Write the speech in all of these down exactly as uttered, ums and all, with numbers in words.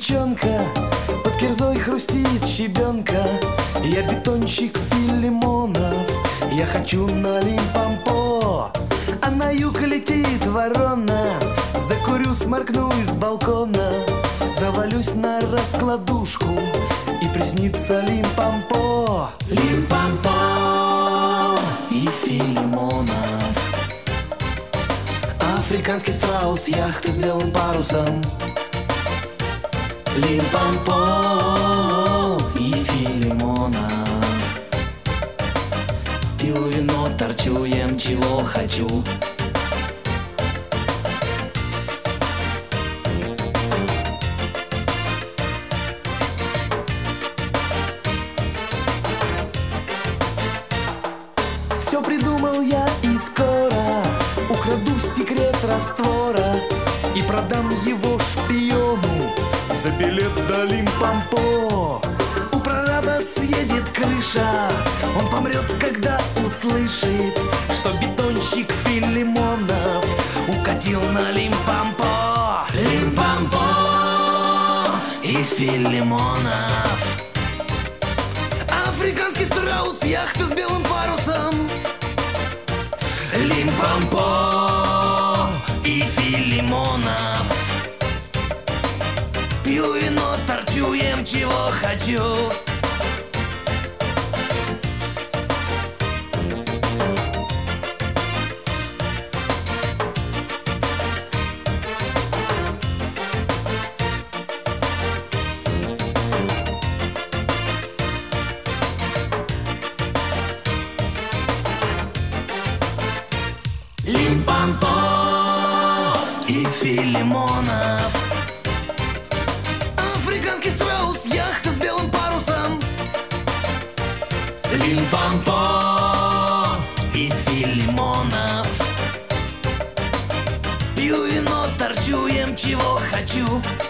девчонка, под кирзой хрустит щебенка. Я бетонщик Филимонов, я хочу на Лимпомпо. А на юг летит ворона, закурю, сморкнусь с балкона. Завалюсь на раскладушку, и приснится Лимпомпо. Лимпомпо и Филимонов. Африканский страус, яхты с белым парусом. Лимпомпо и Филимонов. Пью вино, торчу, ем чего хочу. Все придумал я и скоро украду секрет раствора и продам его шпиону за билет до Лимпомпо. У прораба съедет крыша, он помрет, когда услышит, что бетонщик Филимонов укатил на Лимпомпо. Лимпомпо и Филимонов. Африканский страус, яхта с белым парусом. Лимпомпо и Филимонов. Пью вино, торчу, ем чего хочу. Лимпомпо и Филимонов. Африканский страус, яхта с белым парусом. Лимпомпо и Филимонов. Пью вино, торчу, ем чего хочу.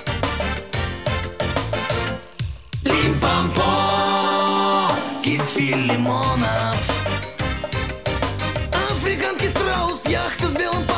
Лимпомпо и Филимонов. Африканский страус, яхта с белым